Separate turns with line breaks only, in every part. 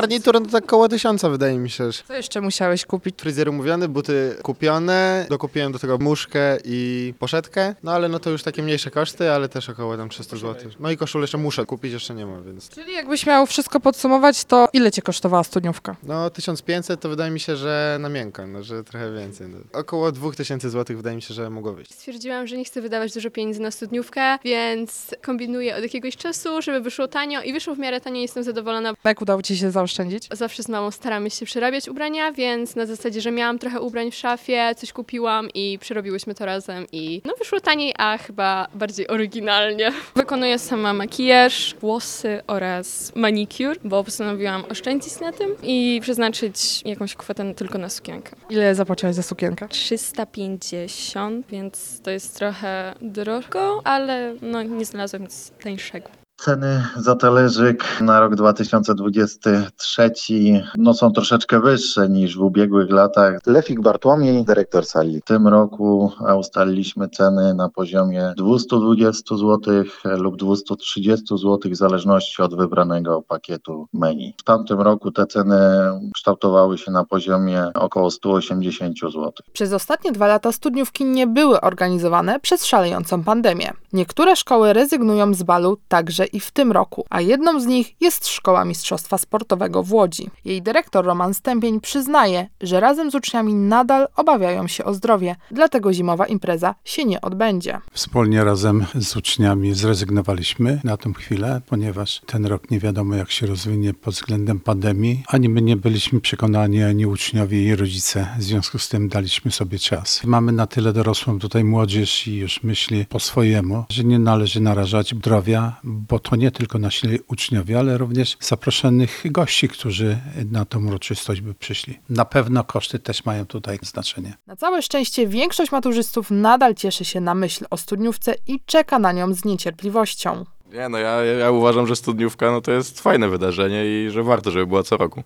garnitur no tak koło 1000 wydaje mi się.
Co jeszcze musiałeś kupić?
Fryzjer umówiony, buty kupione, dokupiłem do tego muszkę i poszetkę, no ale no to już takie mniejsze koszty, ale też około tam 300 zł. No i koszulę jeszcze muszę kupić, jeszcze nie ma, więc...
Czyli jakbyś miał wszystko podsumować, to ile cię kosztowała studniówka?
No 1500 to wydaje mi się, że na miękko, no że trochę więcej. No. Około 2000 zł wydaje mi się, że mogło wyjść.
Stwierdziłam, że nie chcę wydawać dużo pieniędzy na studniówkę, więc kombinuję od jakiegoś czasu, żeby wyszło tanio i wyszło w miarę tanio, jestem zadowolona.
Jak udało ci się zaoszczędzić?
Zawsze z mamą staramy się przerabiać ubrania, więc na zasadzie, że miałam trochę ubrań w szafie, coś kupiłam i przerobiłyśmy to razem i no wyszło taniej, a chyba bardziej oryginalnie. Wykonuję sama makijaż, włosy oraz manicure, bo postanowiłam oszczędzić na tym i przeznaczyć jakąś kwotę tylko na sukienkę.
Ile zapłaciłaś za sukienkę?
350, więc to jest trochę drogo, ale no nie znalazłam nic tańszego.
Ceny za talerzyk na rok 2023 są troszeczkę wyższe niż w ubiegłych latach. Lefik Bartłomiej, dyrektor sali. W tym roku ustaliliśmy ceny na poziomie 220 zł lub 230 zł w zależności od wybranego pakietu menu. W tamtym roku te ceny kształtowały się na poziomie około 180 zł.
Przez ostatnie 2 lata studniówki nie były organizowane przez szalejącą pandemię. Niektóre szkoły rezygnują z balu także i w tym roku, a jedną z nich jest Szkoła Mistrzostwa Sportowego w Łodzi. Jej dyrektor Roman Stępień przyznaje, że razem z uczniami nadal obawiają się o zdrowie, dlatego zimowa impreza się nie odbędzie.
Wspólnie razem z uczniami zrezygnowaliśmy na tę chwilę, ponieważ ten rok nie wiadomo jak się rozwinie pod względem pandemii. Ani my nie byliśmy przekonani, ani uczniowie i rodzice. W związku z tym daliśmy sobie czas. Mamy na tyle dorosłą tutaj młodzież i już myśli po swojemu, że nie należy narażać zdrowia, bo to nie tylko nasi uczniowie, ale również zaproszonych gości, którzy na tę uroczystość by przyszli. Na pewno koszty też mają tutaj znaczenie.
Na całe szczęście większość maturzystów nadal cieszy się na myśl o studniówce i czeka na nią z niecierpliwością.
Nie, no ja uważam, że studniówka to jest fajne wydarzenie i że warto, żeby była co roku.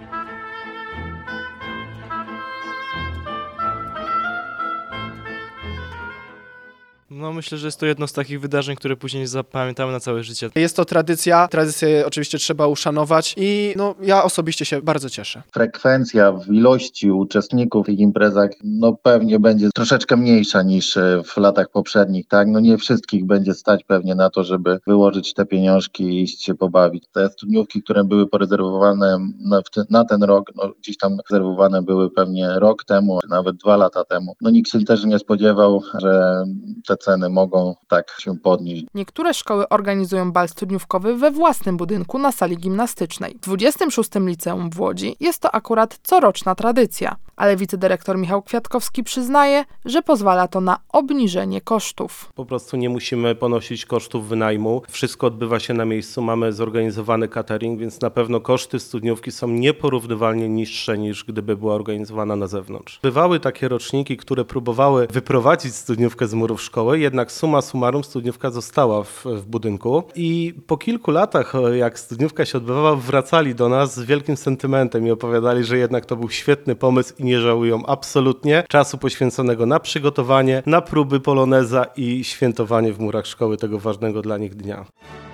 No myślę, że jest to jedno z takich wydarzeń, które później zapamiętamy na całe życie.
Jest to tradycja, tradycję oczywiście trzeba uszanować i no, ja osobiście się bardzo cieszę.
Frekwencja w ilości uczestników w ich imprezach pewnie będzie troszeczkę mniejsza niż w latach poprzednich, tak? No nie wszystkich będzie stać pewnie na to, żeby wyłożyć te pieniążki i iść się pobawić. Te studniówki, które były porezerwowane na ten rok, gdzieś tam rezerwowane były pewnie rok temu, czy nawet 2 lata temu. Nikt się też nie spodziewał, że te ceny mogą tak się podnieść.
Niektóre szkoły organizują bal studniówkowy we własnym budynku na sali gimnastycznej. W 26. Liceum w Łodzi jest to akurat coroczna tradycja, ale wicedyrektor Michał Kwiatkowski przyznaje, że pozwala to na obniżenie kosztów.
Po prostu nie musimy ponosić kosztów wynajmu. Wszystko odbywa się na miejscu, mamy zorganizowany catering, więc na pewno koszty studniówki są nieporównywalnie niższe niż gdyby była organizowana na zewnątrz. Bywały takie roczniki, które próbowały wyprowadzić studniówkę z murów szkoły, jednak summa summarum studniówka została w budynku i po kilku latach, jak studniówka się odbywała, wracali do nas z wielkim sentymentem i opowiadali, że jednak to był świetny pomysł i nie żałują absolutnie czasu poświęconego na przygotowanie, na próby poloneza i świętowanie w murach szkoły tego ważnego dla nich dnia.